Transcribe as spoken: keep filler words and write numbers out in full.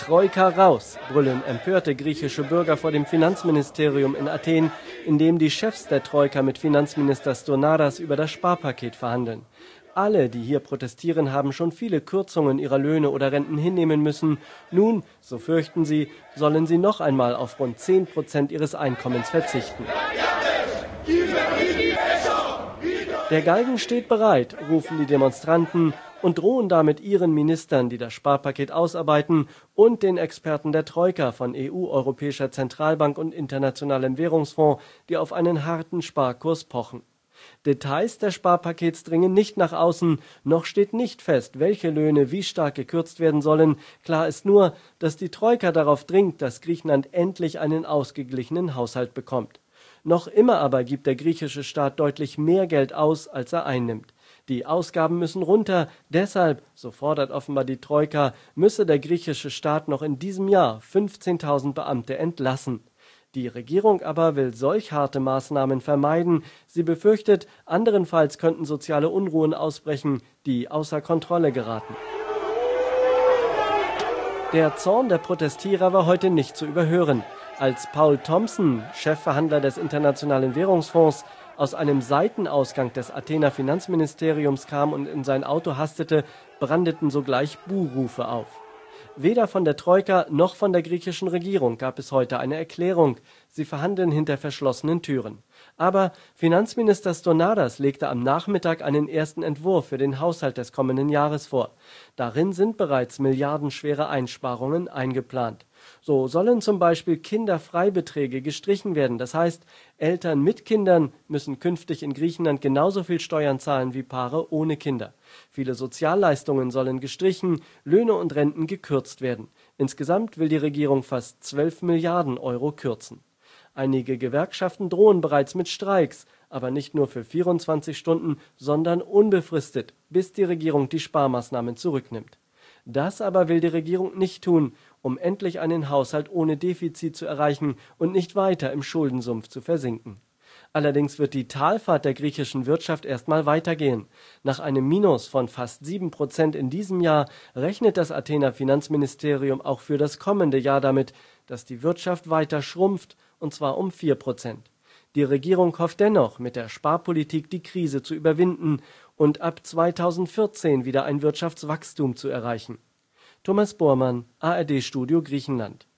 Troika raus, brüllen empörte griechische Bürger vor dem Finanzministerium in Athen, in dem die Chefs der Troika mit Finanzminister Stournaras über das Sparpaket verhandeln. Alle, die hier protestieren, haben schon viele Kürzungen ihrer Löhne oder Renten hinnehmen müssen. Nun, so fürchten sie, sollen sie noch einmal auf rund zehn Prozent ihres Einkommens verzichten. Der Galgen steht bereit, rufen die Demonstranten und drohen damit ihren Ministern, die das Sparpaket ausarbeiten, und den Experten der Troika von E U, Europäischer Zentralbank und Internationalem Währungsfonds, die auf einen harten Sparkurs pochen. Details des Sparpakets dringen nicht nach außen, noch steht nicht fest, welche Löhne wie stark gekürzt werden sollen. Klar ist nur, dass die Troika darauf dringt, dass Griechenland endlich einen ausgeglichenen Haushalt bekommt. Noch immer aber gibt der griechische Staat deutlich mehr Geld aus, als er einnimmt. Die Ausgaben müssen runter, deshalb, so fordert offenbar die Troika, müsse der griechische Staat noch in diesem Jahr fünfzehntausend Beamte entlassen. Die Regierung aber will solch harte Maßnahmen vermeiden. Sie befürchtet, anderenfalls könnten soziale Unruhen ausbrechen, die außer Kontrolle geraten. Der Zorn der Protestierer war heute nicht zu überhören. Als Paul Thompson, Chefverhandler des Internationalen Währungsfonds, aus einem Seitenausgang des Athener Finanzministeriums kam und in sein Auto hastete, brandeten sogleich Buhrufe auf. Weder von der Troika noch von der griechischen Regierung gab es heute eine Erklärung. Sie verhandeln hinter verschlossenen Türen. Aber Finanzminister Stournaras legte am Nachmittag einen ersten Entwurf für den Haushalt des kommenden Jahres vor. Darin sind bereits milliardenschwere Einsparungen eingeplant. So sollen zum Beispiel Kinderfreibeträge gestrichen werden. Das heißt, Eltern mit Kindern müssen künftig in Griechenland genauso viel Steuern zahlen wie Paare ohne Kinder. Viele Sozialleistungen sollen gestrichen, Löhne und Renten gekürzt werden. Insgesamt will die Regierung fast zwölf Milliarden Euro kürzen. Einige Gewerkschaften drohen bereits mit Streiks, aber nicht nur für vierundzwanzig Stunden, sondern unbefristet, bis die Regierung die Sparmaßnahmen zurücknimmt. Das aber will die Regierung nicht tun, um endlich einen Haushalt ohne Defizit zu erreichen und nicht weiter im Schuldensumpf zu versinken. Allerdings wird die Talfahrt der griechischen Wirtschaft erstmal weitergehen. Nach einem Minus von fast sieben Prozent in diesem Jahr rechnet das Athener Finanzministerium auch für das kommende Jahr damit, dass die Wirtschaft weiter schrumpft, und zwar um vier Prozent. Die Regierung hofft dennoch, mit der Sparpolitik die Krise zu überwinden und ab zweitausendvierzehn wieder ein Wirtschaftswachstum zu erreichen. Thomas Bormann, A R D-Studio Griechenland.